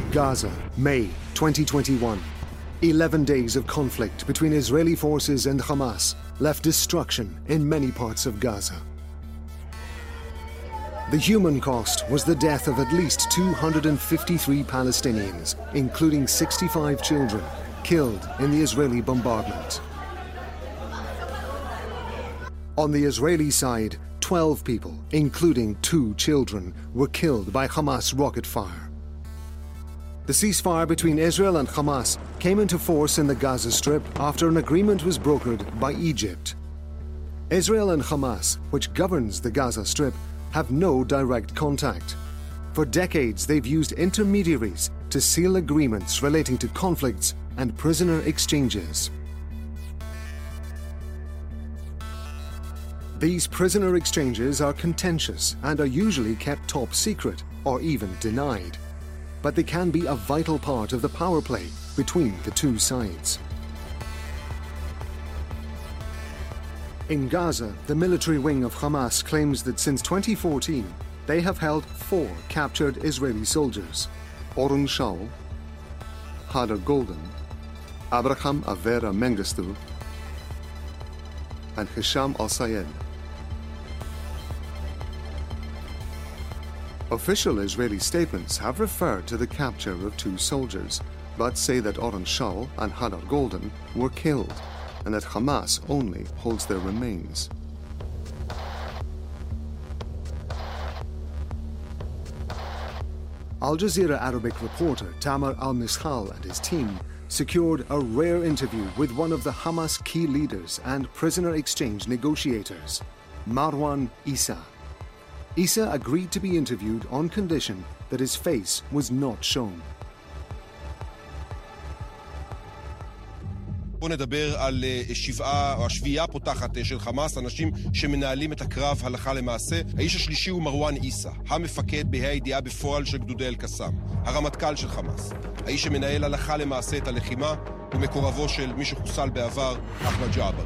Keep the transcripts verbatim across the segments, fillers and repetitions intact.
Gaza, May twenty twenty-one. Eleven days of conflict between Israeli forces and Hamas left destruction in many parts of Gaza. The human cost was the death of at least two hundred fifty-three Palestinians, including sixty-five children, killed in the Israeli bombardment. On the Israeli side, twelve people, including two children, were killed by Hamas rocket fire. The ceasefire between Israel and Hamas came into force in the Gaza Strip after an agreement was brokered by Egypt. Israel and Hamas, which governs the Gaza Strip, have no direct contact. For decades, they've used intermediaries to seal agreements relating to conflicts and prisoner exchanges. These prisoner exchanges are contentious and are usually kept top secret or even denied. But they can be a vital part of the power play between the two sides. In Gaza, the military wing of Hamas claims that since twenty fourteen, they have held four captured Israeli soldiers: Oren Shaul, Hadar Golden, Abraham Avera Mengistu, and Hisham al-Sayed. Official Israeli statements have referred to the capture of two soldiers, but say that Oren Shaul and Hadar Golden were killed, and that Hamas only holds their remains. Al Jazeera Arabic reporter Tamar al-Miskhal and his team secured a rare interview with one of the Hamas key leaders and prisoner exchange negotiators, Marwan Issa. Issa agreed to be interviewed on condition that his face was not shown. בוא נדבר על שבעה או השביעה הפותחת של חמאס, אנשים שמנהלים את הקרב הלכה למעשה. האיש השלישי הוא מרואן עיסא, המפקד בה"א הידיעה בפועל של גדודי אל-קסאם, הרמטכ"ל של חמאס. האיש שמנהל הלכה למעשה את הלחימה הוא מקורבו של מי שחוסל בעבר, אחמד ג'עבר.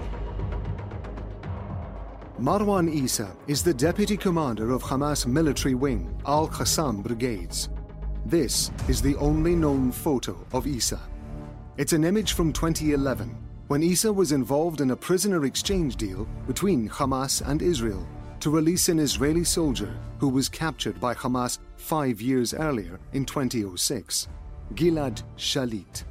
Marwan Issa is the deputy commander of Hamas military wing, Al-Qassam Brigades. This is the only known photo of Issa. It's an image from twenty eleven, when Issa was involved in a prisoner exchange deal between Hamas and Israel to release an Israeli soldier who was captured by Hamas five years earlier in twenty oh six, Gilad Shalit.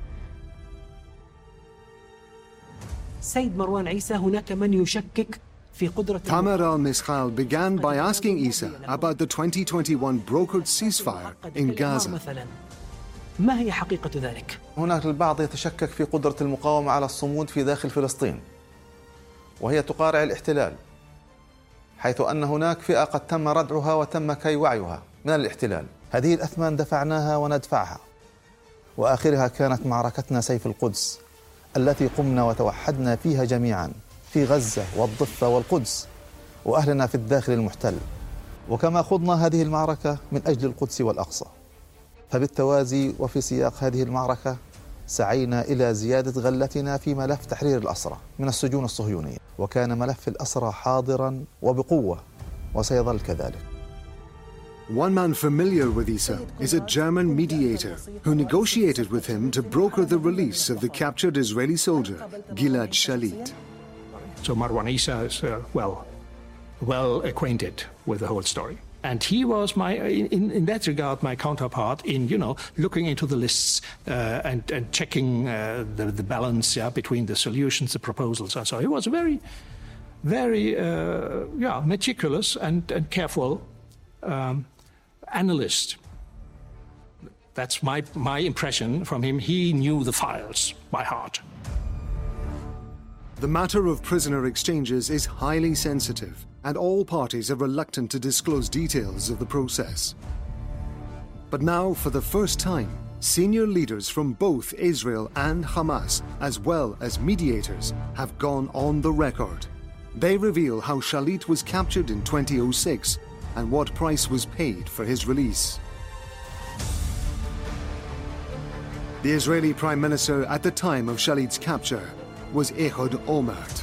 سيد مروان عيسى هناك من يشكك Tamar al-Miskhal began by asking Issa about the twenty twenty-one brokered ceasefire in Gaza. ما هي حقيقة ذلك؟ هناك البعض يتشكك في قدرة المقاومة على الصمود في داخل فلسطين، وهي تقارع الاحتلال، حيث أن هناك فئة قد تم ردعها وتم كي وعيها من الاحتلال. هذه الأثمان دفعناها وندفعها، وآخرها كانت معركتنا سيف القدس التي قمنا وتوحدنا فيها جميعاً في غزة والضفة والقدس وأهلنا في الداخل المحتل، وكما خضنا هذه المعركة من أجل القدس والأقصى. فبالتوازي وفي سياق هذه المعركة سعينا إلى زيادة غلتنا في ملف تحرير الأسرى من السجون الصهيونية، وكان ملف الأسرى حاضراً وبقوة وسيظل كذلك. One man familiar with Issa is a German mediator who negotiated with him to broker the release of the captured Israeli soldier, Gilad Shalit. So Marwan Issa is, uh, well, well acquainted with the whole story. And he was, my, in, in that regard, my counterpart in, you know, looking into the lists uh, and, and checking uh, the, the balance yeah, between the solutions, the proposals. So he was a very, very, uh, yeah, meticulous and, and careful um, analyst. That's my, my impression from him. He knew the files by heart. The matter of prisoner exchanges is highly sensitive, and all parties are reluctant to disclose details of the process. But now, for the first time, senior leaders from both Israel and Hamas, as well as mediators, have gone on the record. They reveal how Shalit was captured in twenty oh six and what price was paid for his release. The Israeli Prime Minister at the time of Shalit's capture was Ehud Olmert.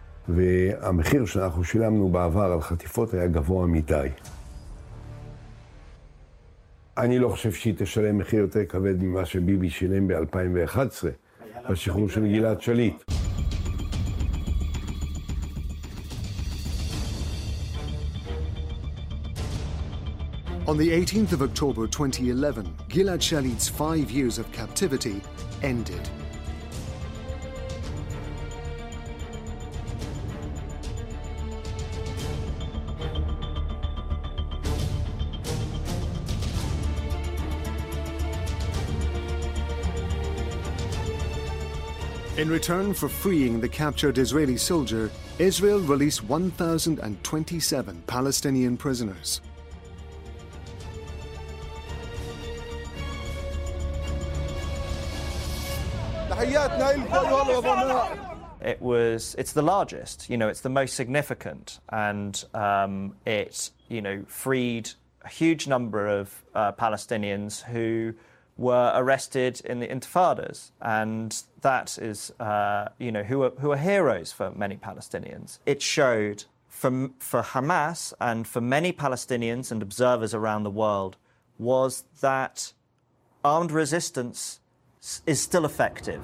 והמחיר שאנחנו שילמנו בעבר על חטיפות היה גבוה מדי. אני לא חושב שהיא תשלם מחיר יותר כבד ממה שביבי שילם ב-אלפיים ואחת עשרה, בשחרור של גלעד שליט. On the eighteenth of October twenty eleven, Gilad Shalit's five years of captivity ended. In return for freeing the captured Israeli soldier, Israel released one thousand twenty-seven Palestinian prisoners. It was, it's the largest, you know, it's the most significant, and um, it, you know, freed a huge number of uh, Palestinians who were arrested in the intifadas, and that is, uh, you know, who are, who are heroes for many Palestinians. It showed for, for Hamas and for many Palestinians and observers around the world was that armed resistance is still effective.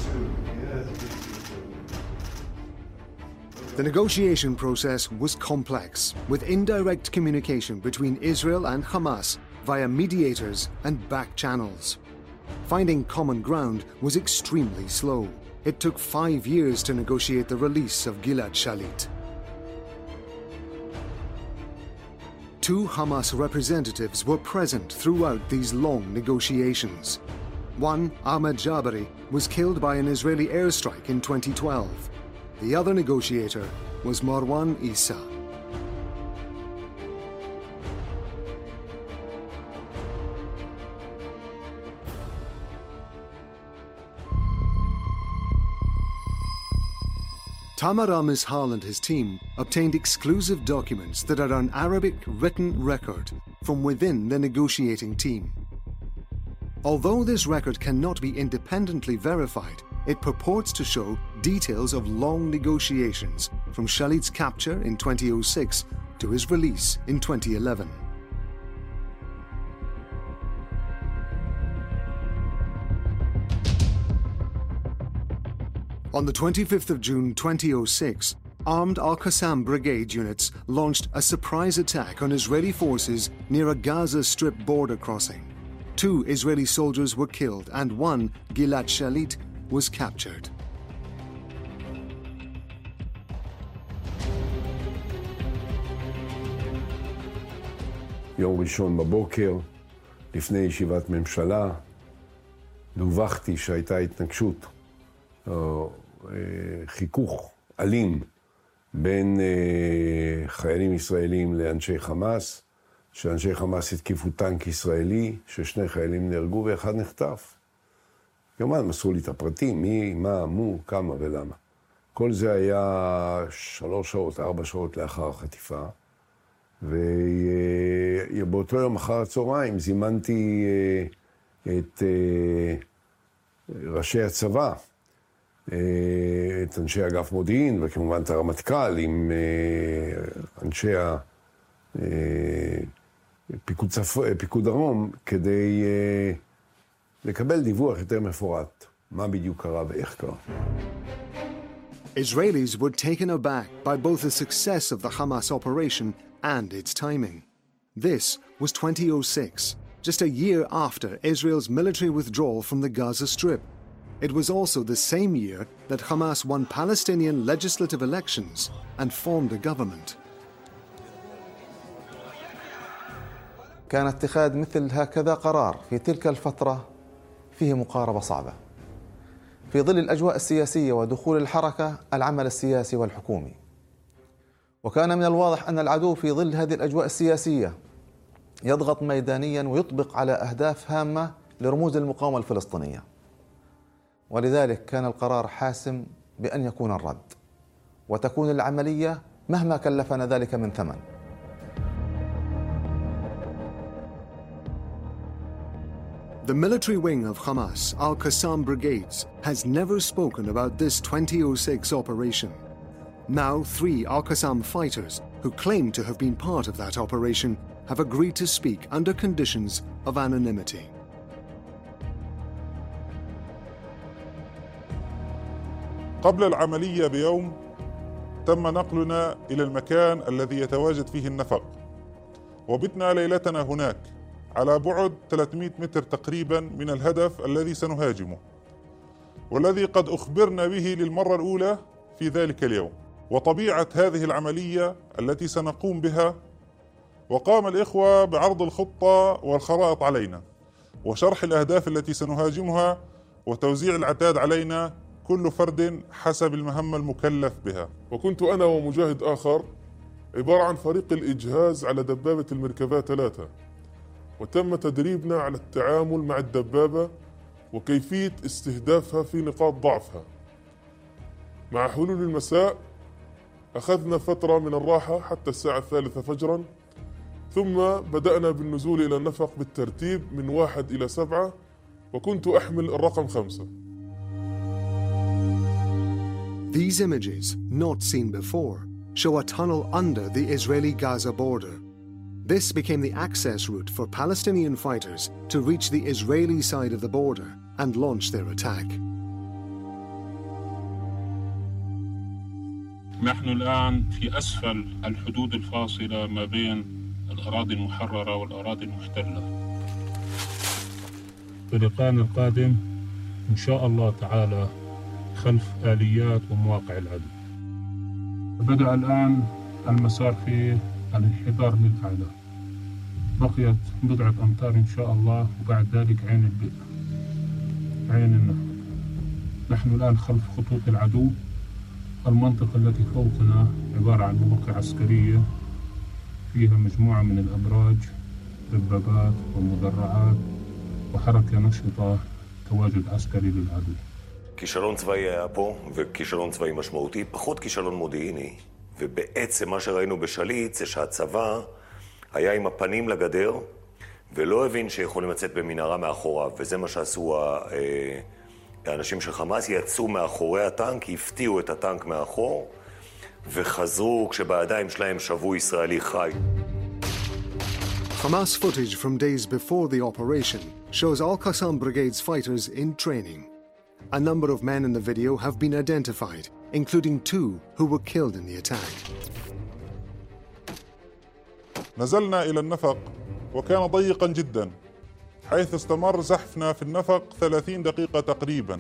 The negotiation process was complex, with indirect communication between Israel and Hamas via mediators and back channels. Finding common ground was extremely slow. It took five years to negotiate the release of Gilad Shalit. Two Hamas representatives were present throughout these long negotiations. One, Ahmed Jabari, was killed by an Israeli airstrike in twenty twelve. The other negotiator was Marwan Issa. Tamar Amish-Hall and his team obtained exclusive documents that are an Arabic written record from within the negotiating team. Although this record cannot be independently verified, it purports to show details of long negotiations from Shalit's capture in twenty oh six to his release in twenty eleven. On the twenty-fifth of June twenty oh six, armed Al-Qassam brigade units launched a surprise attack on Israeli forces near a Gaza Strip border crossing. Two Israeli soldiers were killed and one, Gilad Shalit, was captured. יום ראשון בבוקר, לפני ישיבת ממשלה, דווחתי שהייתה התנגשות, או חיכוך אלים בין חיילים ישראלים לאנשי חמאס, שאנשי חמאס התקיפו טנק ישראלי, ששני חיילים נהרגו ואחד נחטף. כמובן, מסרו לי את הפרטים, מי, מה, מו, כמה ולמה. כל זה היה שלוש שעות, ארבע שעות לאחר החטיפה. ובאותו יום אחר הצהריים זימנתי את ראשי הצבא, את אנשי אגף מודיעין, וכמובן את הרמטכ"ל עם אנשי פיקוד, צפ... פיקוד דרום, כדי לקבל דיווח יותר מפורט, מה בדיוק קרה ואיך קרה. Israelis were taken aback by both the success of the Hamas operation and its timing. This was twenty oh six, just a year after Israel's military withdrawal from the Gaza Strip. It was also the same year that Hamas won Palestinian legislative elections and formed a government. كان اتخاذ مثل هكذا قرار في تلك الفترة فيه مقاربة صعبة. في ظل الأجواء السياسية ودخول الحركة العمل السياسي والحكومي. وكان من الواضح أن العدو في ظل هذه الأجواء السياسية يضغط ميدانيا ويطبق على أهداف هامة لرموز المقاومة الفلسطينية. ولذلك كان القرار حاسم بأن يكون الرد وتكون العملية مهما كلفنا ذلك من ثمن. The military wing of Hamas, Al-Qassam Brigades, has never spoken about this twenty oh six operation. Now, three Al-Qassam fighters, who claim to have been part of that operation, have agreed to speak under conditions of anonymity. قبل العملية بيوم تم نقلنا إلى المكان الذي يتواجد فيه النفق، وبتنا ليلتنا هناك على بعد ثلاثمئة متر تقريبا من الهدف الذي سنهاجمه، والذي قد أخبرنا به للمرة الأولى في ذلك اليوم، وطبيعة هذه العملية التي سنقوم بها. وقام الإخوة بعرض الخطة والخرائط علينا، وشرح الأهداف التي سنهاجمها، وتوزيع العتاد علينا كل فرد حسب المهمة المكلف بها. وكنت أنا ومجاهد آخر عبارة عن فريق الإجهاز على دبابة المركبة ثلاثة، وتم تدريبنا على التعامل مع الدبابة وكيفية استهدافها في نقاط ضعفها. مع حلول المساء أخذنا فترة من الراحة حتى الساعة الثالثة فجرا، ثم بدأنا بالنزول إلى النفق بالترتيب من واحد إلى سبعة، وكنت أحمل الرقم خمسة. These images, not seen before, show a tunnel under the Israeli-Gaza border. This became the access route for Palestinian fighters to reach the Israeli side of the border and launch their attack. نحن الآن في أسفل الحدود الفاصلة ما بين الأراضي المحررة والأراضي المحتلة. في لقاءنا القادم إن شاء الله تعالى خلف آليات ومواقع العدو. بدأ الآن المسار في الانحدار للأعلى، بقيت بضعة أمتار إن شاء الله، وبعد ذلك عين البئر، عين النهر. نحن الآن خلف خطوط العدو. المنطقة التي فوقنا عبارة عن مواقع عسكرية فيها مجموعة من الأبراج، دبابات ومدرعات وحركة نشطة، تواجد עסקרי ללעדו. כישלון צבאי היה פה, וכישלון צבאי משמעותי, פחות כישלון מודיעיני. ובעצם מה שראינו בשליט זה שהצבא היה עם הפנים לגדר, ולא הבין שיכולים לצאת במנהרה מאחוריו, וזה מה שעשו האנשים של חמאס, יצאו מאחורי הטנק, הפתיעו את הטנק מאחור, וחזרו כשבידיים שלהם שבוי ישראלי חי. Hamas footage from days before the operation shows Al-Qassam Brigade's fighters in training. A number of men in the video have been identified, including two who were killed in the attack. نزلنا إلى النفق وكان ضيقا جدا، حيث استمر زحفنا في النفق ثلاثين دقيقة تقريبا.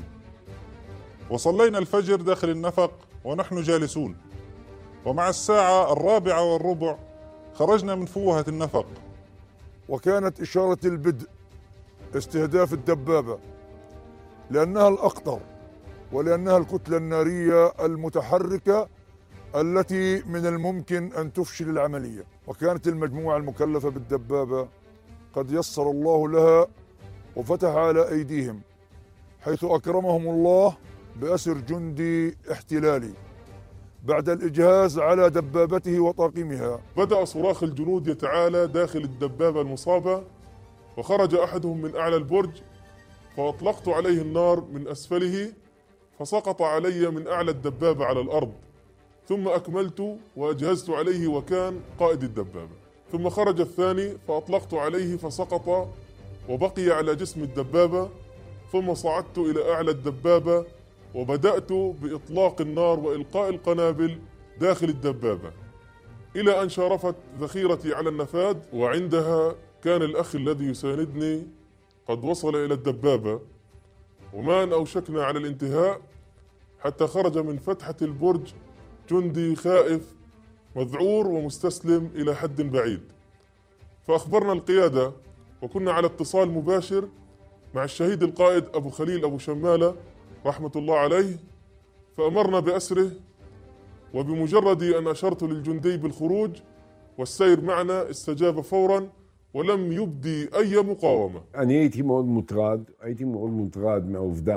وصلينا الفجر داخل النفق ونحن جالسون، ومع الساعة الرابعة والربع خرجنا من فوهة النفق. وكانت إشارة البدء استهداف الدبابة، لأنها الأخطر ولأنها الكتلة النارية المتحركة التي من الممكن أن تفشل العملية. وكانت المجموعة المكلفة بالدبابة قد يسر الله لها وفتح على أيديهم، حيث أكرمهم الله بأسر جندي احتلالي بعد الإجهاز على دبابته وطاقمها. بدأ صراخ الجنود يتعالى داخل الدبابة المصابة، وخرج أحدهم من أعلى البرج، فأطلقت عليه النار من أسفله، فسقط علي من أعلى الدبابة على الأرض، ثم أكملت وأجهزت عليه وكان قائد الدبابة. ثم خرج الثاني فأطلقت عليه فسقط وبقي على جسم الدبابة، ثم صعدت إلى أعلى الدبابة وبدأت بإطلاق النار وإلقاء القنابل داخل الدبابة، إلى أن شارفت ذخيرتي على النفاذ، وعندها كان الأخ الذي يساندني قد وصل إلى الدبابة، وما أن أوشكنا على الانتهاء حتى خرج من فتحة البرج جندي خائف مذعور ومستسلم إلى حد بعيد. فأخبرنا القيادة وكنا على اتصال مباشر مع الشهيد القائد أبو خليل أبو شمالة رحمة الله عليه، فأمرنا بأسره، وبمجرد أن أشرت للجندي بالخروج والسير معنا استجاب فورا ولم يبدي أي مقاومة. אני הייתי מאוד מוטרד, הייתי מאוד מוטרד מהעובדה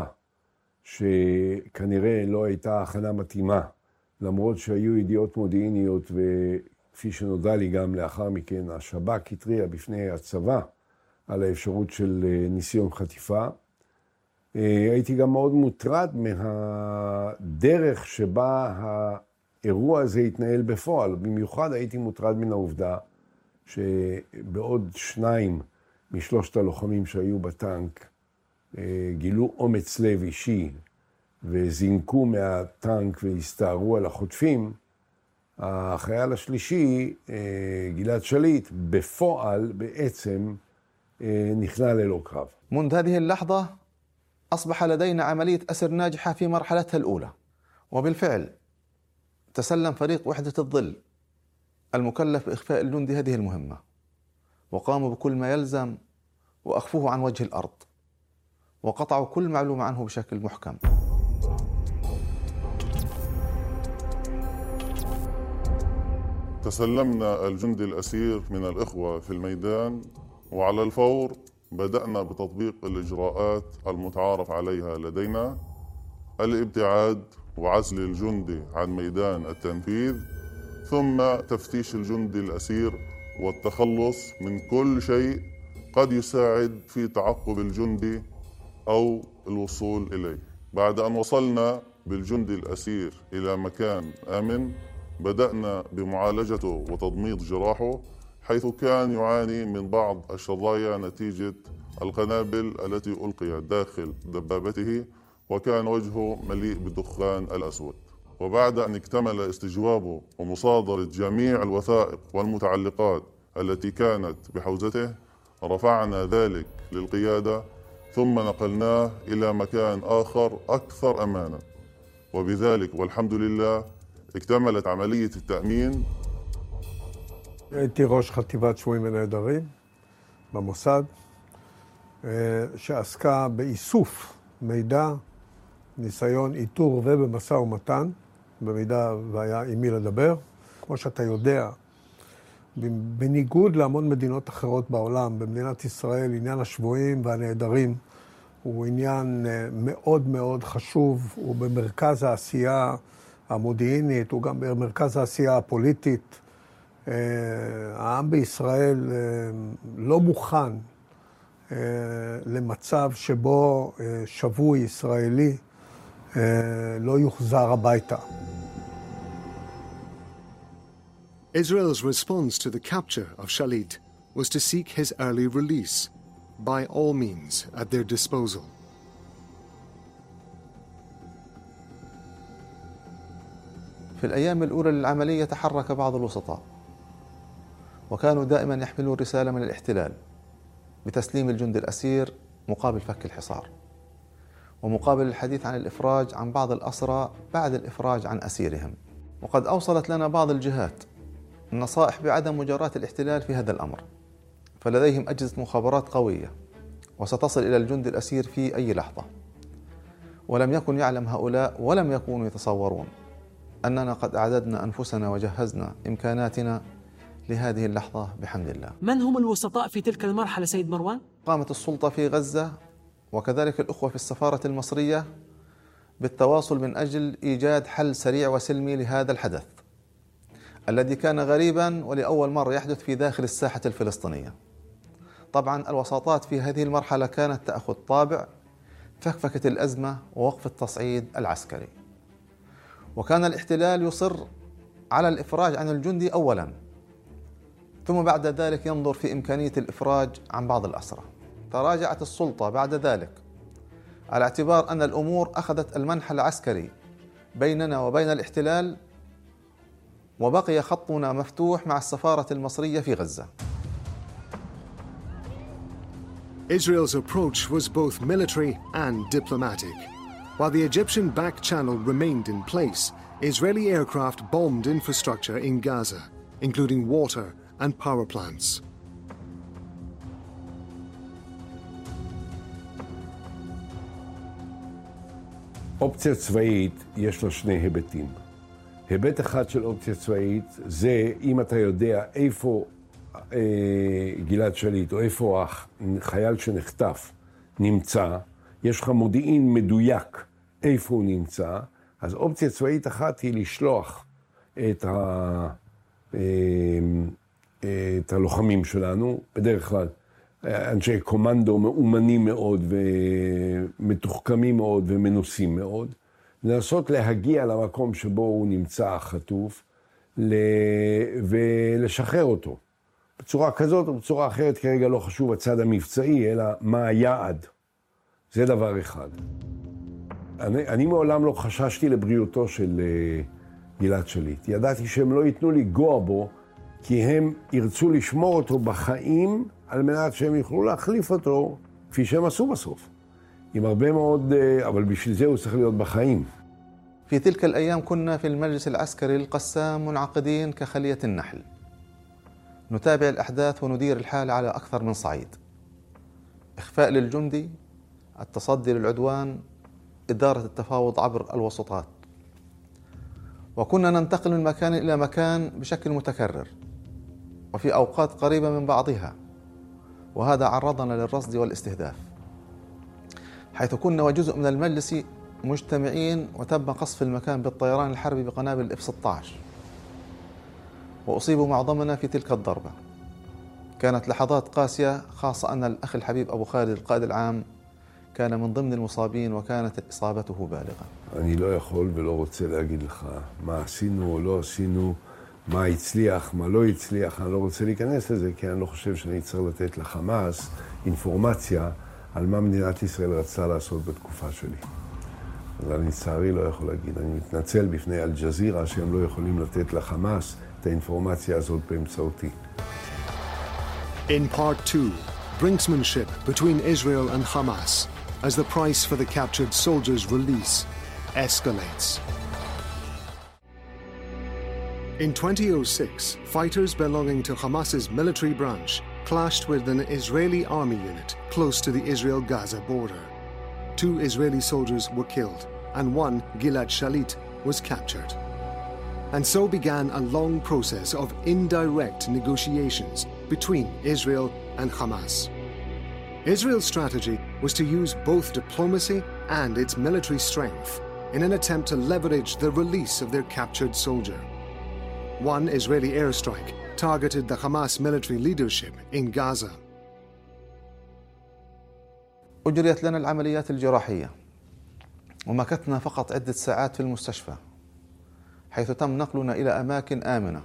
שכנראה לא הייתה הכנה מתאימה, למרות שהיו ידיעות מודיעיניות, וכפי שנודע לי גם לאחר מכן, השב"כ התריע בפני הצבא על האפשרות של ניסיון חטיפה. הייתי גם מאוד מוטרד מהדרך שבה האירוע הזה התנהל בפועל. במיוחד הייתי מוטרד מן העובדה שבעוד שניים משלושת הלוחמים שהיו בטנק גילו אומץ לב אישי וזינקו מהטנק והסתערו על החוטפים, החייל השלישי, גלעד שליט, בפועל בעצם נכנע ללא קרב. منذ هذه اللحظة أصبح لدينا عملية أسر ناجحة في مرحلتها الأولى، وبالفعل تسلم فريق وحدة الظل المكلف بإخفاء الجندي هذه المهمة، وقاموا بكل ما يلزم وأخفوه عن وجه الأرض، وقطعوا كل معلومة عنه بشكل محكم. تسلمنا الجندي الأسير من الإخوة في الميدان، وعلى الفور بدأنا بتطبيق الإجراءات المتعارف عليها لدينا: الابتعاد وعزل الجندي عن ميدان التنفيذ، ثم تفتيش الجندي الأسير والتخلص من كل شيء قد يساعد في تعقب الجندي أو الوصول إليه. بعد أن وصلنا بالجندي الأسير إلى مكان آمن، بدأنا بمعالجته وتضميد جراحه، حيث كان يعاني من بعض الشظايا نتيجة القنابل التي ألقيت داخل دبابته، وكان وجهه مليء بالدخان الأسود. وبعد أن اكتمل استجوابه ومصادرة جميع الوثائق والمتعلقات التي كانت بحوزته، رفعنا ذلك للقيادة ثم نقلناه إلى مكان آخر أكثر أمانا، وبذلك والحمد لله اكتملت عملية التأمين. הייתי ראש חטיבת שבויים ונעדרים במוסד, שעסקה באיסוף מידע, ניסיון איתור ובמשא ומתן, במידה והיה עם מי לדבר. כמו שאתה יודע, בניגוד להמון מדינות אחרות בעולם, במדינת ישראל עניין השבויים והנעדרים הוא עניין מאוד מאוד חשוב, הוא במרכז העשייה המודיעינית, הוא גם במרכז העשייה הפוליטית. העם בישראל לא מוכן למצב שבו שבוי ישראלי לא יוחזר הביתה. Israel's response to the capture of Shalit was to seek his early release, by all means at their disposal. في الأيام الأولى للعملية تحرك بعض الوسطاء، وكانوا دائما يحملون رسالة من الاحتلال بتسليم الجندي الأسير مقابل فك الحصار، ومقابل الحديث عن الإفراج عن بعض الأسرى بعد الإفراج عن أسيرهم. وقد أوصلت لنا بعض الجهات النصائح بعدم مجاراة الاحتلال في هذا الأمر، فلديهم أجهزة مخابرات قوية وستصل إلى الجندي الأسير في أي لحظة. ولم يكن يعلم هؤلاء ولم يكونوا يتصورون أننا قد أعددنا أنفسنا وجهزنا إمكاناتنا لهذه اللحظة بحمد الله. من هم الوسطاء في تلك المرحلة سيد مروان؟ قامت السلطة في غزة وكذلك الأخوة في السفارة المصرية بالتواصل من أجل إيجاد حل سريع وسلمي لهذا الحدث الذي كان غريبا ولأول مرة يحدث في داخل الساحة الفلسطينية. طبعا الوساطات في هذه المرحلة كانت تأخذ طابع فكفكة الأزمة ووقف التصعيد العسكري، وكان الاحتلال يصر على الإفراج عن الجندي أولا، ثم بعد ذلك ينظر في إمكانية الإفراج عن بعض الأسرى. تراجعت السلطة بعد ذلك على اعتبار أن الأمور أخذت المنحى العسكري بيننا وبين الاحتلال، وبقي خطنا مفتوح مع السفارة المصرية في غزة. Israel's approach was both military and diplomatic. While the Egyptian back channel remained in place, Israeli aircraft bombed infrastructure in Gaza, including water and power plants. אופציה צבאית יש לה שני היבטים. היבט אחד של אופציה צבאית זה אם אתה יודע איפה אה, גלעד שליט או איפה החייל שנחטף נמצא, יש לך מודיעין מדויק איפה הוא נמצא, אז אופציה צבאית אחת היא לשלוח את, ה, אה, את הלוחמים שלנו, בדרך כלל אנשי קומנדו מאומנים מאוד ומתוחכמים מאוד ומנוסים מאוד, לנסות להגיע למקום שבו הוא נמצא החטוף ולשחרר אותו. בצורה כזאת או בצורה אחרת, כרגע לא חשוב הצד המבצעי, אלא מה היעד. זה דבר אחד. אני, אני מעולם לא חששתי לבריאותו של uh, גלעד שליט. ידעתי שהם לא ייתנו לי גוע בו, כי הם ירצו לשמור אותו בחיים, על מנת שהם יוכלו להחליף אותו, כפי שהם עשו בסוף. עם הרבה מאוד, uh, אבל בשביל זה הוא צריך להיות בחיים. في تلك الأيام كنا في المجلس العسكري القسام منعقدين كخلية النحل. نتابع الأحداث وندير الحال على أكثر من صعيد. إخفاء للجندي، التصدي للعدوان، إدارة التفاوض عبر الوسطات. وكنا ننتقل من مكان إلى مكان بشكل متكرر وفي أوقات قريبة من بعضها، وهذا عرضنا للرصد والاستهداف، حيث كنا وجزء من المجلس مجتمعين وتم قصف المكان بالطيران الحربي بقنابل إف ستة عشر، وأصيب معظمنا في تلك الضربة. كانت لحظات قاسية، خاصة أن الأخ الحبيب أبو خالد القائد العام كان من ضمن المصابين وكانت إصابته بالغة. אני לא יכול ולא רוצה להגיד לך מה עשינו או לא עשינו, מה הצליח, מה לא הצליח. אני לא רוצה להיכנס לזה, כי אני לא חושב שאני צריך לתת לחמאס אינפורמציה על מה מדינת ישראל רצתה לעשות בתקופה שלי. אז אני לצערי לא יכול להגיד. אני מתנצל בפני אל-ג'זירה שהם לא יכולים לתת לחמאס את האינפורמציה הזאת באמצעותי. In part two, brinksmanship between Israel and Hamas as the price for the captured soldiers' release escalates. In two thousand six, fighters belonging to Hamas's military branch clashed with an Israeli army unit close to the Israel-Gaza border. Two Israeli soldiers were killed, and one, Gilad Shalit, was captured. And so began a long process of indirect negotiations between Israel and Hamas. Israel's strategy was to use both diplomacy and its military strength in an attempt to leverage the release of their captured soldier. One Israeli airstrike targeted the Hamas military leadership in Gaza. أجريت لنا العمليات الجراحية ومكثنا فقط عدة ساعات في المستشفى، حيث تم نقلنا إلى أماكن آمنة.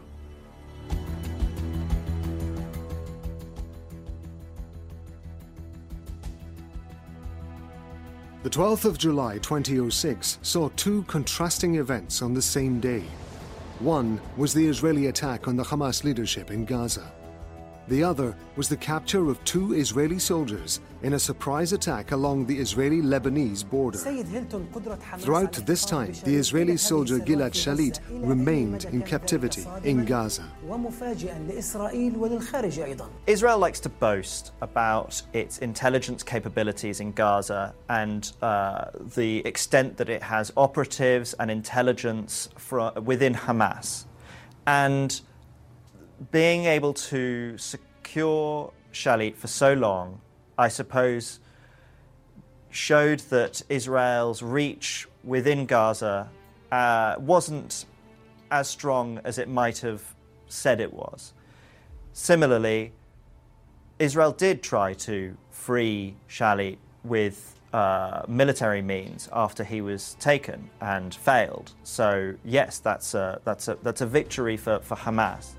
The twelfth of July two thousand six saw two contrasting events on the same day. One was the Israeli attack on the Hamas leadership in Gaza. The other was the capture of two Israeli soldiers in a surprise attack along the Israeli-Lebanese border. Throughout this time, the Israeli soldier Gilad Shalit remained in captivity in Gaza. Israel likes to boast about its intelligence capabilities in Gaza and uh, the extent that it has operatives and intelligence from within Hamas. And being able to secure Shalit for so long, I suppose, showed that Israel's reach within Gaza uh, wasn't as strong as it might have said it was. Similarly, Israel did try to free Shalit with uh, military means after he was taken and failed. So yes, that's a, that's a, that's a victory for, for Hamas.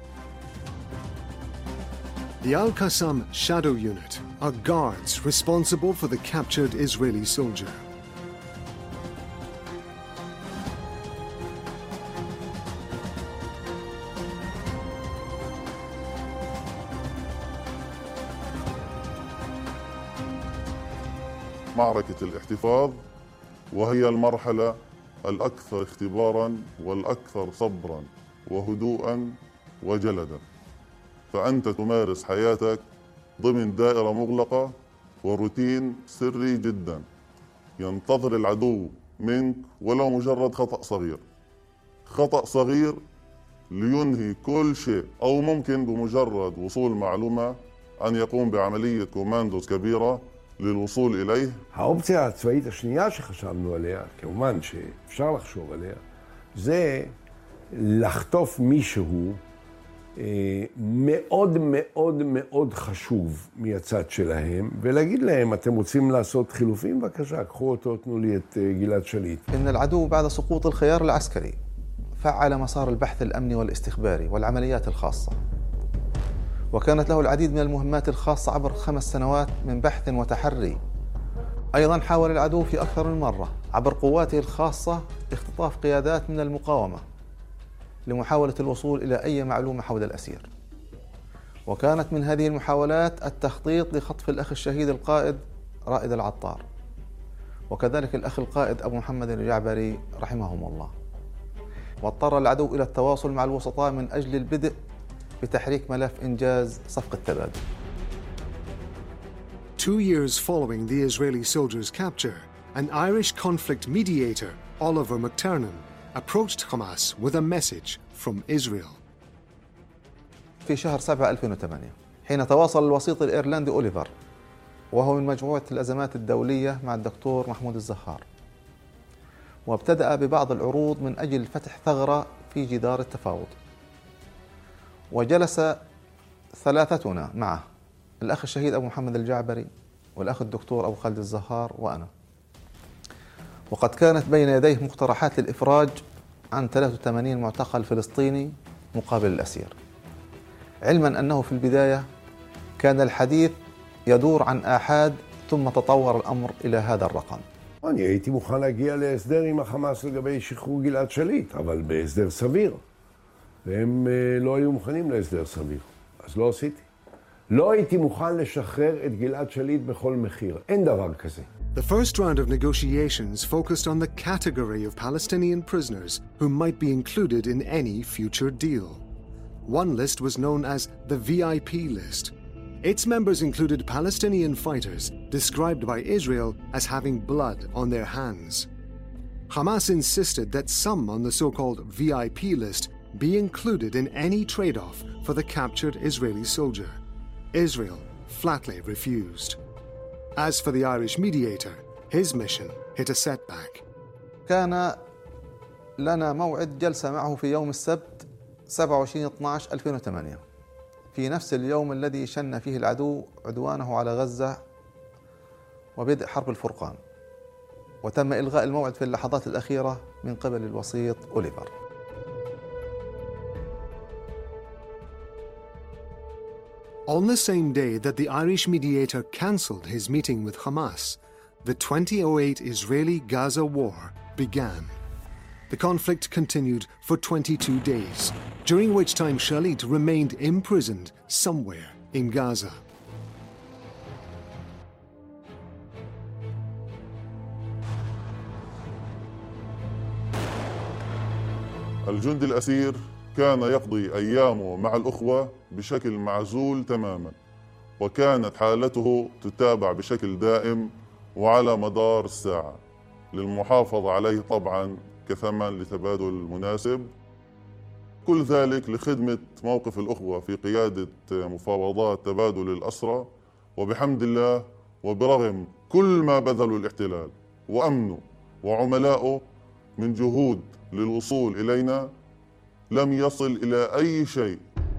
The Al-Qassam Shadow Unit are guards responsible for the captured Israeli soldier. معركة الاحتفاظ، وهي المرحلة الأكثر اختباراً والأكثر صبراً وهدوءاً وجلداً. فأنت تمارس حياتك ضمن دائرة مغلقة وروتين سري جدا. ينتظر العدو منك ولو مجرد خطأ صغير خطأ صغير لينهي كل شيء، أو ممكن بمجرد وصول معلومة أن يقوم بعملية كوماندوز كبيرة للوصول إليه. האופציה הצבאית השנייה שחשבנו עליה, כמובן שאפשר לחשוב עליה, זה לחטוף מישהו מאוד מאוד מאוד חשוב מהצד שלהם, ולהגיד להם, אתם רוצים לעשות חילופים? בבקשה, קחו אותו, תנו לי את גלעד שליט. إن العدو بعد سقوط الخيار العسكري فعل مسار البحث الأمني والاستخباري والعمليات الخاصة، وكانت له العديد من المهمات الخاصة عبر خمس سنوات من بحث وتحري. أيضا حاول العدو في أكثر من مرة عبر قواته الخاصة اختطاف قيادات من المقاومة لمحاولة الوصول إلى أي معلومة حول الأسير. وكانت من هذه المحاولات التخطيط لخطف الأخ الشهيد القائد رائد العطار، وكذلك الأخ القائد أبو محمد الجعبري رحمهم الله. واضطر العدو إلى التواصل مع الوسطاء من أجل البدء بتحريك ملف إنجاز صفقة تبادل. Two years following the Israeli soldiers' capture, an Irish conflict mediator, Oliver McTernan, approached Hamas with a message from Israel. في شهر سبعة ألفين وثمانية حين تواصل الوسيط الإيرلندي أوليفر، وهو من مجموعة الأزمات الدولية مع الدكتور محمود الزهار، وابتدأ ببعض العروض من أجل فتح ثغرة في جدار التفاوض. وجلس ثلاثتنا معه، الأخ الشهيد أبو محمد الجعبري والأخ الدكتور أبو خالد الزهار وأنا، وقد كانت بين يديه مقترحات للإفراج عن ثلاثة وثمانين معتقل فلسطيني مقابل الأسير، علما أنه في البداية كان الحديث يدور عن آحاد ثم תطور الأمر إلى هذا الرقم. אני הייתי מוכן להגיע להסדר עם החמאס לגבי שחרור גלעד שליט, אבל בהסדר סביר. והם לא היו מוכנים להסדר סביר, אז לא עשיתי. לא הייתי מוכן לשחרר את גלעד שליט בכל מחיר. אין דבר כזה. The first round of negotiations focused on the category of Palestinian prisoners who might be included in any future deal. One list was known as the V I P list. Its members included Palestinian fighters described by Israel as having blood on their hands. Hamas insisted that some on the so-called V I P list be included in any trade-off for the captured Israeli soldier. Israel flatly refused. As for the Irish mediator, his mission hit a setback. كان لنا موعد جلسة معه في يوم السبت سبعة وعشرين اثني عشر ألفين وثمانية، في نفس اليوم الذي شن فيه العدو عدوانه على غزة وبدء حرب الفرقان، وتم إلغاء الموعد في اللحظات الأخيرة من قبل الوسيط أوليفر. On the same day that the Irish mediator cancelled his meeting with Hamas, the twenty oh eight Israeli-Gaza war began. The conflict continued for twenty-two days, during which time Shalit remained imprisoned somewhere in Gaza. الجندي الأسير كان يقضي أيامه مع الأخوة بشكل معزول تماما، وكانت حالته تتابع بشكل دائم وعلى مدار الساعة للمحافظة عليه طبعا كثمن لتبادل المناسب. كل ذلك لخدمة موقف الأخوة في قيادة مفاوضات تبادل الأسرى، وبحمد الله وبرغم كل ما بذلوا الاحتلال وأمنه وعملائه من جهود للوصول إلينا لم يصل إلى أي شيء.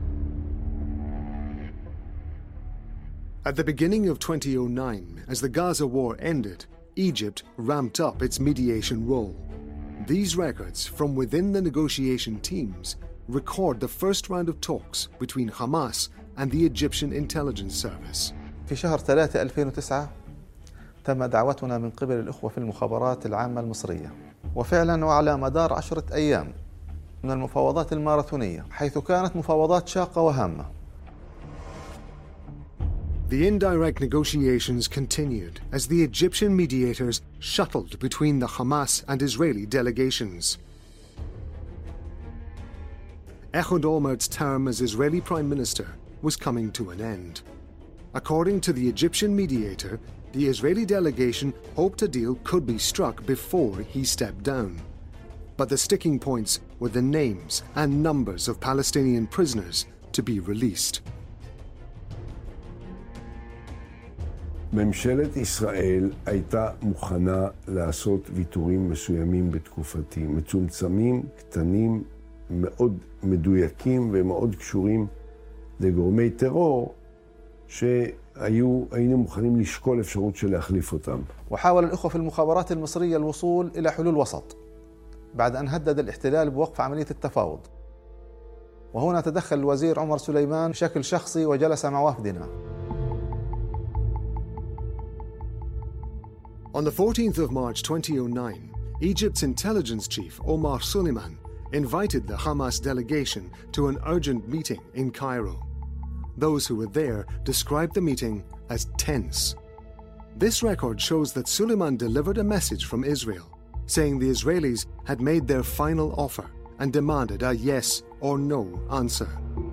At the beginning of twenty oh nine, as the Gaza war ended, Egypt ramped up its mediation role. These records from within the negotiation teams record the first round of talks between Hamas and the Egyptian intelligence service. في شهر ثلاثة ألفين وتسعة تم دعوتنا من قبل الأخوة في المخابرات العامة المصرية، وفعلا وعلى مدار عشرة أيام من المفاوضات الماراثونية، حيث كانت مفاوضات شاقة وهامة. The indirect negotiations continued as the Egyptian mediators shuttled between the Hamas and Israeli delegations. Ehud Olmert's term as Israeli Prime Minister was coming to an end. According to the Egyptian mediator, the Israeli delegation hoped a deal could be struck before he stepped down. But the sticking points were the names and numbers of Palestinian prisoners to be released. ממשלת ישראל הייתה מוכנה לעשות ויתורים מסוימים בתקופתי, מצומצמים, קטנים, מאוד מדויקים ומאוד קשורים לגורמי טרור שהיו, היינו מוכנים לשקול אפשרות של להחליף אותם. وحاول الأخوة في المخابرات المصرية الوصول إلى حلول وسط بعد أن هدد الاحتلال بوقف عملية التفاوض. وهنا تدخل الوزير عمر سليمان بشكل شخصي وجلس مع وفدنا. On the fourteenth of March twenty oh nine, Egypt's intelligence chief Omar Suleiman invited the Hamas delegation to an urgent meeting in Cairo. Those who were there described the meeting as tense. This record shows that Suleiman delivered a message from Israel, saying the Israelis had made their final offer and demanded a yes or no answer.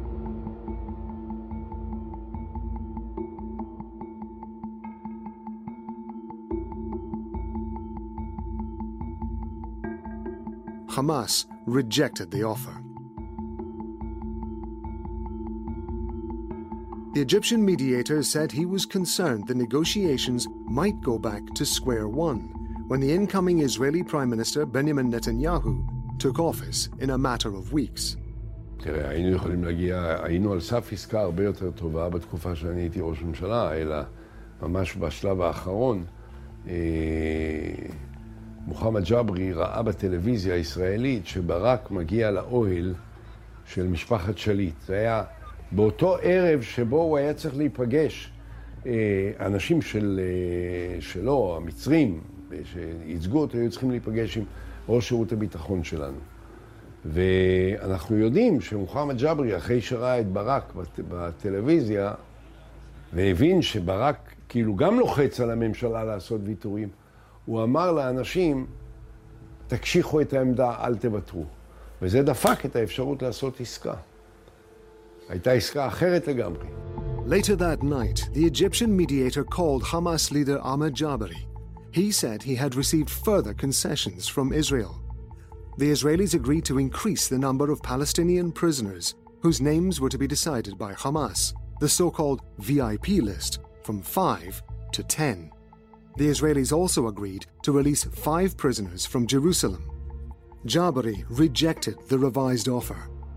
Hamas rejected the offer. The Egyptian mediator said he was concerned the negotiations might go back to square one when the incoming Israeli Prime Minister Benjamin Netanyahu took office in a matter of weeks. תראה, היינו יכולים להגיע, היינו על סף עסקה הרבה יותר טובה בתקופה שאני הייתי ראש ממשלה, אלא ממש בשלב האחרון, מוחמד ג'ברי ראה בטלוויזיה הישראלית שברק מגיע לאוהל של משפחת שליט. זה היה באותו ערב שבו הוא היה צריך להיפגש, אנשים של, שלו, המצרים, שייצגו אותו, היו צריכים להיפגש עם ראש שירות הביטחון שלנו. ואנחנו יודעים שמוחמד ג'ברי, אחרי שראה את ברק בטלוויזיה, והבין שברק כאילו גם לוחץ על הממשלה לעשות ויתורים, הוא אמר לאנשים, תקשיחו את העמדה, אל תוותרו. וזה דפק את האפשרות לעשות עסקה. הייתה עסקה אחרת לגמרי. Later that night, the Egyptian mediator called Hamas leader Ahmed Jabari. He said he had received further concessions from Israel. The Israelis agreed to increase the number of Palestinian prisoners whose names were to be decided by Hamas, the so-called V I P list, from five to ten. The Israelis also agreed to release five prisoners from Jerusalem. Jabari rejected the revised offer.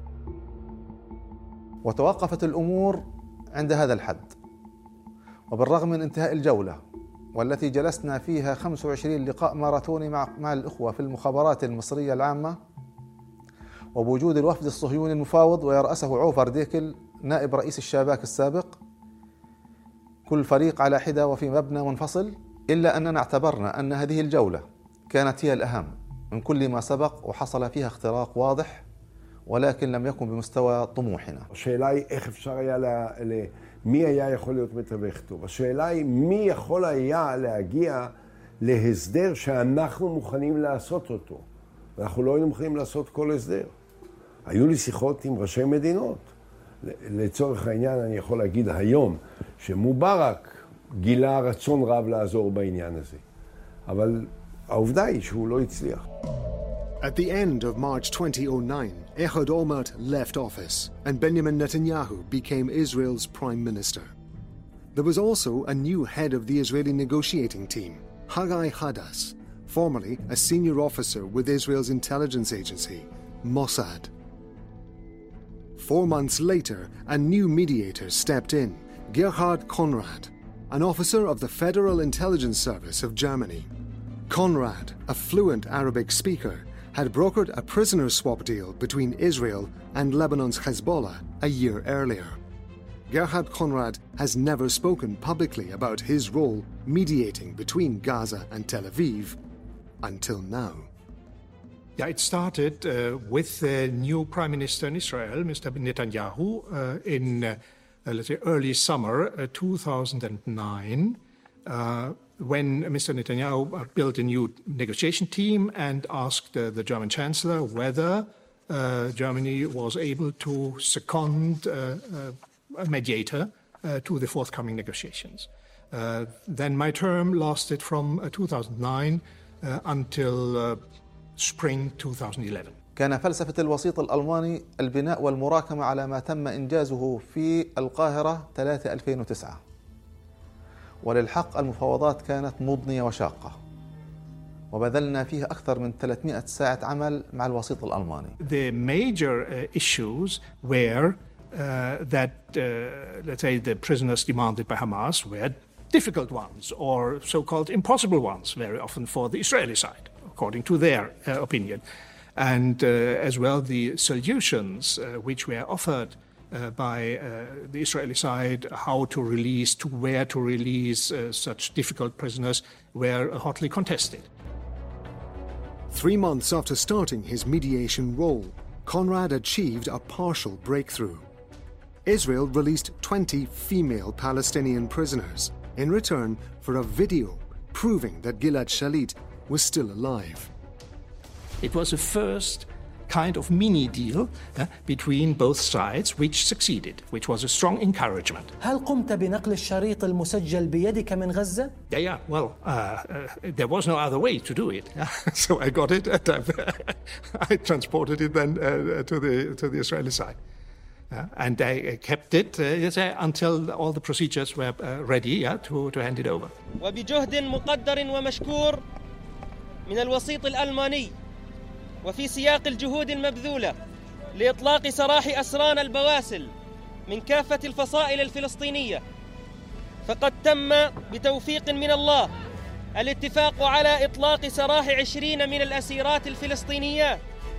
وتوقفت الأمور عند هذا الحد. وبالرغم من انتهاء الجولة والتي جلسنا فيها خمسة وعشرين لقاء ماراثوني مع مع الأخوة في المخابرات المصرية العامة، وبوجود الوفد الصهيوني المفاوض ويرأسه عوفر ديكل نائب رئيس الشاباك السابق، كل فريق على حدة وفي مبنى منفصل، إلا أننا اعتبرنا أن هذه الجولة كانت هي الأهم من كل ما سبق وحصل فيها اختراق واضح ولكن لم يكن بمستوى طموحنا. השאלה היא איך אפשר היה, לה, לה, מי היה יכול להיות מתווך טוב. השאלה היא מי יכול היה להגיע להסדר שאנחנו מוכנים לעשות אותו. אנחנו לא היינו מוכנים לעשות כל הסדר. היו לי שיחות עם ראשי מדינות. לצורך העניין אני יכול להגיד היום שמובארק גילה רצון רב לעזור בעניין הזה. אבל העובדה היא שהוא לא הצליח. At the end of March twenty oh nine, Ehud Olmert left office and Benjamin Netanyahu became Israel's prime minister. There was also a new head of the Israeli negotiating team, Haggai Hadas, formerly a senior officer with Israel's intelligence agency, Mossad. Four months later, a new mediator stepped in, Gerhard Konrad, an officer of the Federal Intelligence Service of Germany. Konrad, a fluent Arabic speaker, had brokered a prisoner swap deal between Israel and Lebanon's Hezbollah a year earlier. Gerhard Konrad has never spoken publicly about his role mediating between Gaza and Tel Aviv until now. Yeah, it started uh, with the new Prime Minister in Israel, Mister Netanyahu, uh, in uh, let's say early summer uh, two thousand nine. Uh, when Mister Netanyahu built a new negotiation team and asked uh, the German Chancellor whether uh, Germany was able to second uh, uh, a mediator uh, to the forthcoming negotiations. Uh, then my term lasted from uh, two thousand nine uh, until uh, spring two thousand eleven. كان فلسفة الوسيط الألماني البناء والمراكمة على ما تم إنجازه في القاهرة ثلاثة ألفين وتسعة. وللحق المفاوضات كانت مضنية وشاقة وبذلنا فيها أكثر من ثلاثمائة ساعة عمل مع الوسيط الألماني. The major uh, issues were uh, that uh, let's say the prisoners demanded by Hamas were difficult ones or so-called impossible ones very often for the Israeli side according to their uh, opinion. and uh, as well the solutions uh, which were offered uh, by uh, the Israeli side, how to release, to where to release uh, such difficult prisoners, were hotly contested. Three months after starting his mediation role, Conrad achieved a partial breakthrough. Israel released twenty female Palestinian prisoners in return for a video proving that Gilad Shalit was still alive. It was a first kind of mini deal uh, between both sides, which succeeded, which was a strong encouragement. هل قمت بنقل الشريط المسجل بيدك من غزة؟ Yeah, yeah. Well, uh, uh, there was no other way to do it. So I got it and I transported it then uh, to the to the Israeli side. Uh, and I kept it uh, until all the procedures were uh, ready yeah, to, to hand it over. وبجهد مقدر ومشكور من الوسيط الألماني وفي سياق الجهود المبذولة لإطلاق سراح أسرانا البواسل من كافة الفصائل الفلسطينية، فقد تم بتوفيق من الله الاتفاق على إطلاق سراح عشرين من الأسيرات الفلسطينيات.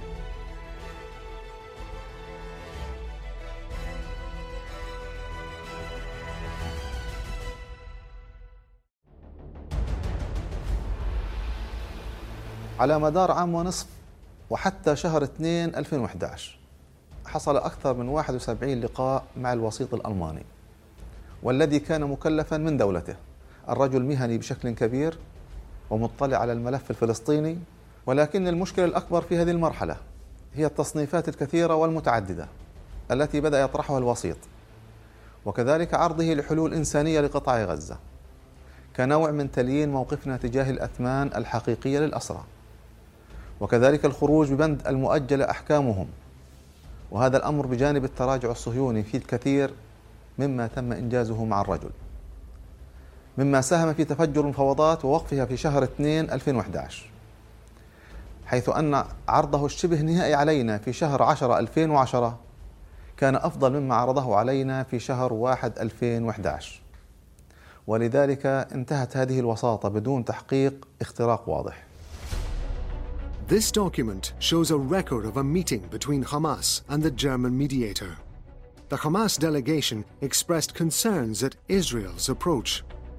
على مدار عام ونصف وحتى شهر اثنين ألفين وأحد عشر حصل أكثر من واحد وسبعين لقاء مع الوسيط الألماني، والذي كان مكلفا من دولته، الرجل مهني بشكل كبير ومطلع على الملف الفلسطيني. ولكن المشكلة الأكبر في هذه المرحلة هي التصنيفات الكثيرة والمتعددة التي بدأ يطرحها الوسيط، وكذلك عرضه لحلول إنسانية لقطاع غزة كنوع من تليين موقفنا تجاه الأثمان الحقيقية للأسرى، وكذلك الخروج ببند المؤجلة أحكامهم، وهذا الأمر بجانب التراجع الصهيوني في الكثير مما تم إنجازه مع الرجل، مما ساهم في تفجر المفاوضات ووقفها في شهر اثنين ألفين وأحد عشر، حيث أن عرضه الشبه نهائي علينا في شهر عشرة ألفين وعشرة كان أفضل مما عرضه علينا في شهر واحد ألفين وأحد عشر، ولذلك انتهت هذه الوساطة بدون تحقيق اختراق واضح. This document shows a record of a meeting between Hamas and the German mediator. The Hamas delegation expressed concerns at Israel's approach.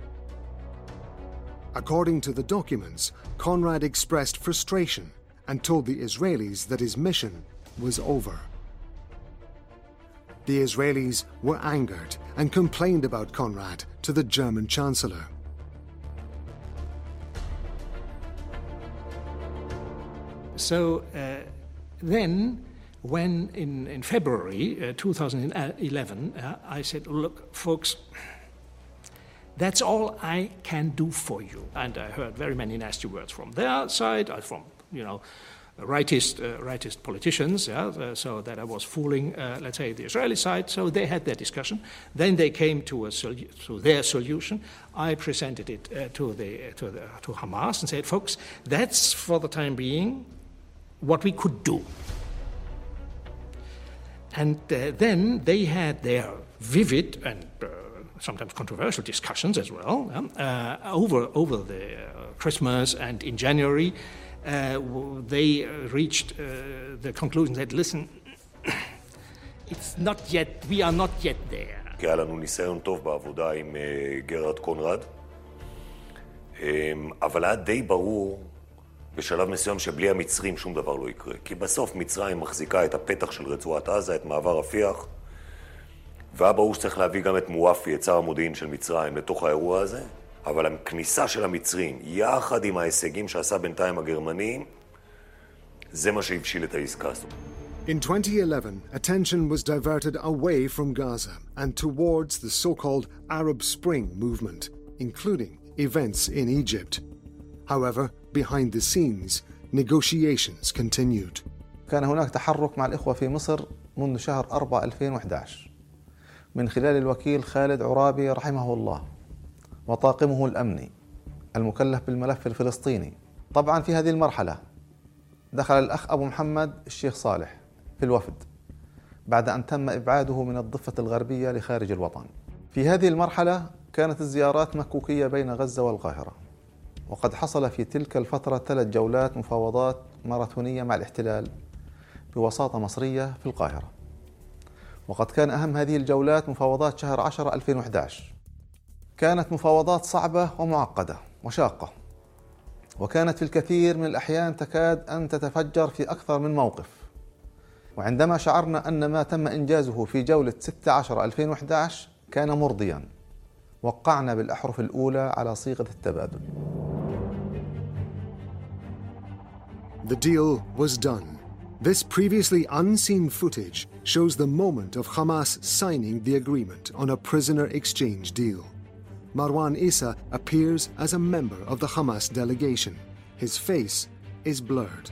According to the documents, Conrad expressed frustration and told the Israelis that his mission was over. The Israelis were angered and complained about Conrad to the German Chancellor. So uh, then, when in, in February uh, two thousand eleven, uh, I said, look, folks, that's all I can do for you. And I heard very many nasty words from their side, from, you know, rightist, uh, rightist politicians, yeah, uh, so that I was fooling, uh, let's say, the Israeli side. So they had their discussion. Then they came to, a sol- to their solution. I presented it uh, to, the, to, the, to Hamas and said, folks, that's for the time being what we could do. And uh, then they had their vivid and uh, sometimes controversial discussions as well uh, over, over the uh, Christmas, and in January uh, they reached uh, the conclusion that, listen, it's not yet, we are not yet there. כי היה לנו ניסיון טוב בעבודה עם גרד קונרד, אבל היה די ברור בשלב מסוים שבלי המצרים שום דבר לא יקרה. כי בסוף מצרים מחזיקה את הפתח של רצועת עזה, את מעבר רפיח, והיה ברור שצריך להביא גם את מואפי, את שר המודיעין של מצרים, לתוך האירוע הזה, אבל הכניסה של המצרים, יחד עם ההישגים שעשה בינתיים הגרמנים, זה מה שהבשיל את העסקה הזאת. In twenty eleven, attention was diverted away from Gaza and towards the so-called Arab Spring movement, including events in Egypt. However, behind the scenes, negotiations continued. كان هناك تحرك مع الإخوة في مصر منذ شهر أربعة ألفين وأحد عشر من خلال الوكيل خالد عرابي رحمه الله وطاقمه الأمني المكلف بالملف الفلسطيني. طبعا في هذه المرحلة دخل الأخ أبو محمد الشيخ صالح في الوفد بعد أن تم إبعاده من الضفة الغربية لخارج الوطن. في هذه المرحلة كانت الزيارات مكوكية بين غزة والقاهرة، وقد حصل في تلك الفترة ثلاث جولات مفاوضات ماراثونية مع الاحتلال بوساطة مصرية في القاهرة. وقد كان أهم هذه الجولات مفاوضات شهر عشرة ألفين وإحدى عشر. كانت مفاوضات صعبة ومعقدة وشاقة، وكانت في الكثير من الأحيان تكاد أن تتفجر في أكثر من موقف. وعندما شعرنا أن ما تم إنجازه في جولة ستة عشر ألفين وإحدى عشر كان مرضيا، وقعنا بالأحرف الأولى على صيغة التبادل. The deal was done. This previously unseen footage shows the moment of Hamas signing the agreement on a prisoner exchange deal. Marwan Issa appears as a member of the Hamas delegation. His face is blurred.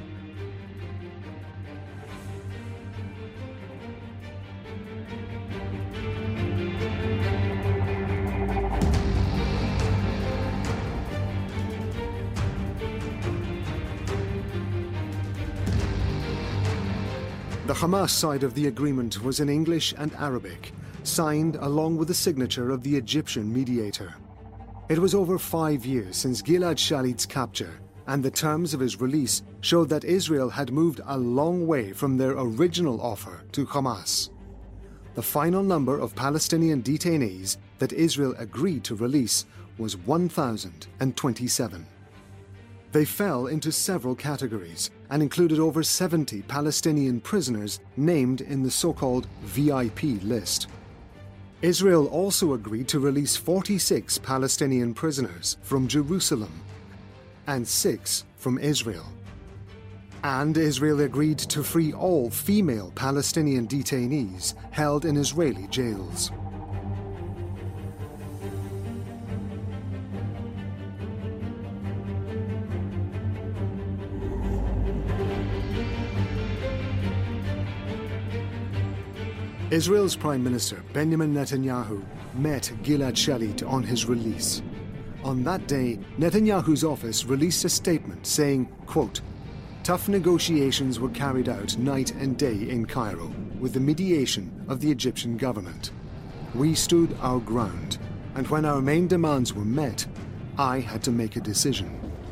The Hamas side of the agreement was in English and Arabic, signed along with the signature of the Egyptian mediator. It was over five years since Gilad Shalit's capture, and the terms of his release showed that Israel had moved a long way from their original offer to Hamas. The final number of Palestinian detainees that Israel agreed to release was one thousand twenty-seven. They fell into several categories and included over seventy Palestinian prisoners named in the so-called V I P list. Israel also agreed to release forty-six Palestinian prisoners from Jerusalem and six from Israel. And Israel agreed to free all female Palestinian detainees held in Israeli jails. Israel's Prime Minister Benjamin Netanyahu met Gilad Shalit on his release. On that day, Netanyahu's office released a statement saying, quote, "Tough negotiations were carried out night and day in Cairo with the mediation of the Egyptian government. We stood our ground, and when our main demands were met, I had to make a decision."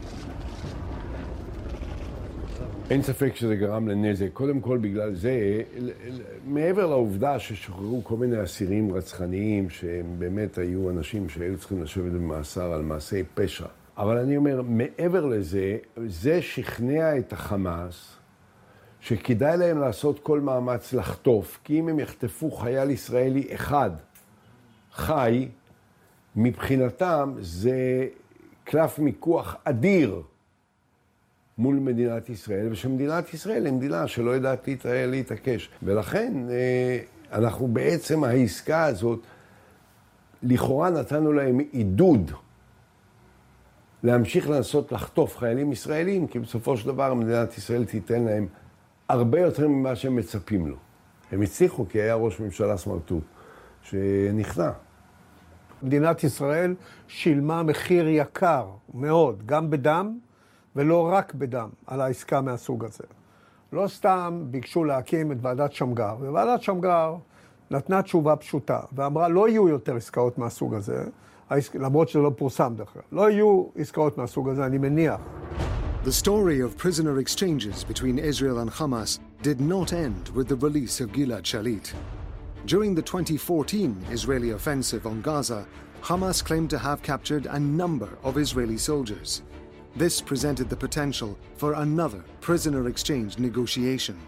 אין ספק שזה גרם לנזק. קודם כל בגלל זה, מעבר לעובדה ששוחררו כל מיני אסירים רצחניים, שהם באמת היו אנשים שהיו צריכים לשבת במאסר על מעשי פשע. אבל אני אומר, מעבר לזה, זה שכנע את החמאס, שכדאי להם לעשות כל מאמץ לחטוף, כי אם הם יחטפו חייל ישראלי אחד, חי, מבחינתם זה קלף מיקוח אדיר, מול מדינת ישראל, ושמדינת ישראל היא מדינה שלא יודעת להתעקש. ולכן אנחנו בעצם העסקה הזאת, לכאורה נתנו להם עידוד להמשיך לנסות לחטוף חיילים ישראלים, כי בסופו של דבר מדינת ישראל תיתן להם הרבה יותר ממה שהם מצפים לו. הם הצליחו כי היה ראש ממשלה סמרטוט שנכנע. מדינת ישראל שילמה מחיר יקר מאוד, גם בדם, ולא רק בדם, על העסקה מהסוג הזה. לא סתם ביקשו להקים את ועדת שמגר, וועדת שמגר נתנה תשובה פשוטה, ואמרה, לא יהיו יותר עסקאות מהסוג הזה, למרות שזה לא פורסם דרך כלל. לא יהיו עסקאות מהסוג הזה, אני מניח. The story of prisoner exchanges between Israel and Hamas did not end with the release of Gilad Shalit. During the twenty fourteen Israeli offensive on Gaza, Hamas claimed to have captured a number of Israeli soldiers. This presented the potential for another prisoner exchange negotiation.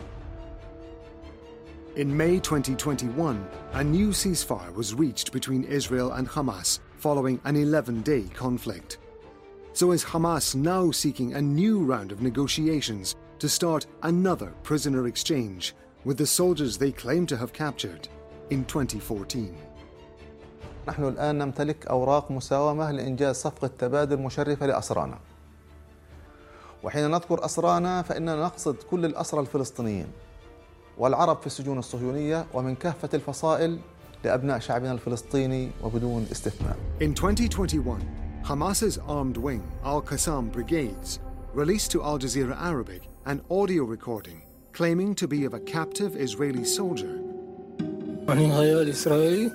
In May twenty twenty-one, a new ceasefire was reached between Israel and Hamas following an eleven-day conflict. So is Hamas now seeking a new round of negotiations to start another prisoner exchange with the soldiers they claim to have captured in twenty fourteen? نحن الآن نمتلك أوراق مساومة لإنجاز صفقة تبادل مشرفة لأسرانا. وحين نذكر أسرانا فإننا نقصد كل الأسرى الفلسطينيين والعرب في السجون الصهيونية ومن كافة الفصائل لأبناء شعبنا الفلسطيني وبدون استثناء. In twenty twenty-one, Hamas's armed wing, Al-Qassam Brigades, released to Al Jazeera Arabic an audio recording claiming to be of a captive Israeli soldier. أنا خيال إسرائيلي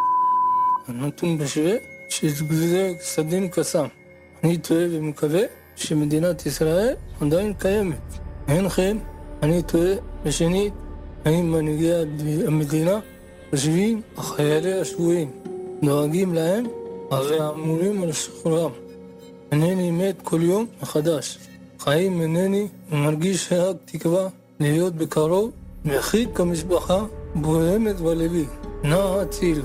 أنتم بشوي شيء جزء صدين قسم أنا توي بمكبة שמדינת ישראל עדיין קיימת. הינכם, אני טועה, ושנית, האם מנהיגי המדינה חושבים החיילי השבויים, דואגים להם, הרי אמורים על שחרורם. אינני מת כל יום מחדש. חיים אינני ומרגיש רק תקווה להיות בקרוב, ויחיד כמשפחה בוהמת בלבי. נא הצילו.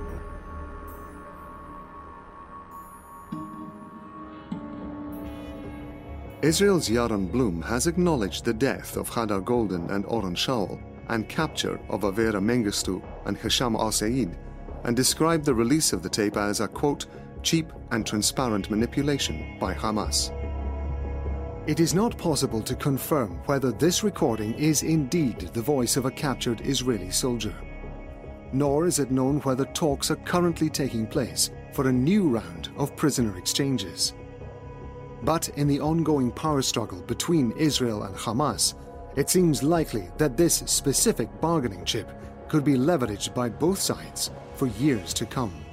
Israel's Yaron Blum has acknowledged the death of Hadar Golden and Oren Shaul and capture of Avera Mengistu and Hisham al-Said, and described the release of the tape as a, quote, cheap and transparent manipulation by Hamas. It is not possible to confirm whether this recording is indeed the voice of a captured Israeli soldier. Nor is it known whether talks are currently taking place for a new round of prisoner exchanges. But in the ongoing power struggle between Israel and Hamas, it seems likely that this specific bargaining chip could be leveraged by both sides for years to come.